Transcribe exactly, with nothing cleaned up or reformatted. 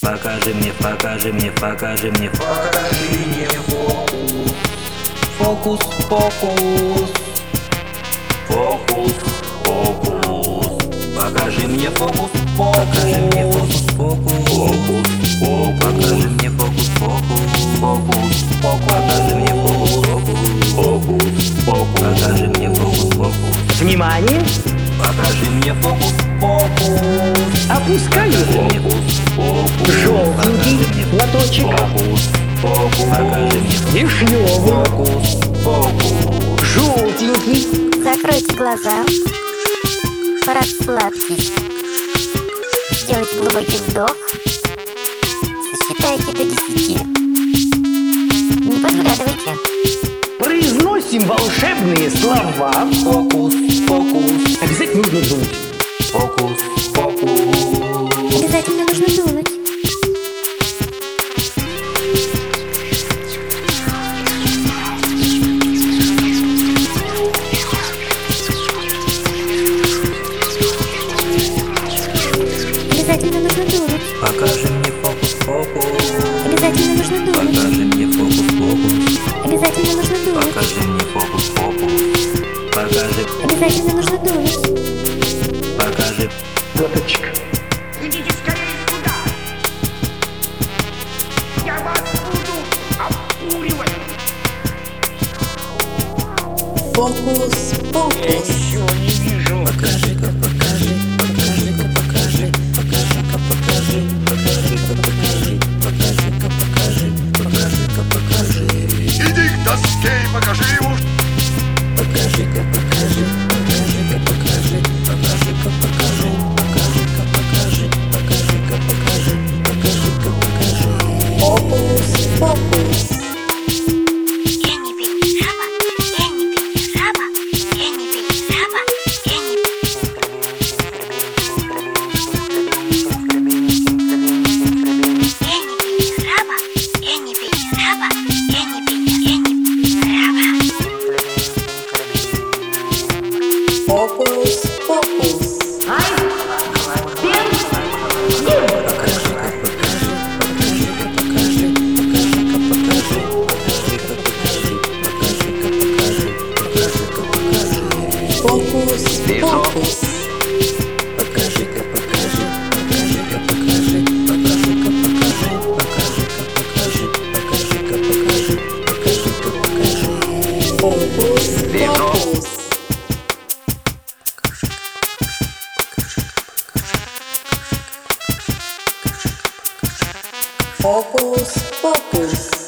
Покажи мне, покажи мне, покажи мне, покажи мне фокус. Фокус, фокус. Фокус, фокус. Покажи мне фокус, фокус. Покажи мне фокус, фокус. Фокус, фокус. Покажи мне фокус, фокус. Фокус, фокус. Покажи мне фокус, фокус. Фокус, фокус. Покажи мне фокус, фокус. Внимание! Покажи мне фокус, фокус. Опускаю его. Желтенький платочек. Фокус, фокус. Покажи мне Вишневый. фокус, фокус. Желтенький. Закройте глаза, расслабьтесь, сделайте глубокий вдох, сосчитайте до десяти, не подглядывайте. Произносим волшебные слова. Фокус, фокус. Обязательно нужно думать. Фокус, фокус. Обязательно нужно думать. Обязательно нужно думать. Покажи мне фокус, фокус. Обязательно нужно думать. Покажи мне фокус, фокус. Обязательно нужно думать. Покажи мне фокус, фокус. Покажи, Обязательно нужно думать. покажи. Платочек. Идите скорее сюда! Я вас буду обкуривать! Фокус, фокус. Ничего не вижу! Покажи-ка, покажи, покажи-ка, покажи, покажи-ка, покажи, покажи-ка, покажи, покажи-ка, покажи, покажи-ка, покажи. Иди к доске и покажи ему. Покажи-ка, покажи, покажи-ка, покажи, покажи-ка, покажи, покажи-ка, покажи, покажи-ка, покажи, покажи-ка, покажи. Фокус, фокус. Я не видел жаба, я не видел жаба, я не видел жаба, я не видел жаба, я не видел жаба, я не видел, я не видел жаба. Фокус, фокус. Покажи-ка, покажи, покажи-ка, покажи, покажи-ка, покажи, покажи-ка, покажи, покажи-ка, покажи, покажи-ка, покажи. Фокус, фокус. Покажи-ка, покажи, покажи-ка, покажи, покажи-ка, покажи, покажи-ка, покажи, покажи-ка, покажи, покажи-ка, покажи. Фокус, фокус. Фокус, фокус.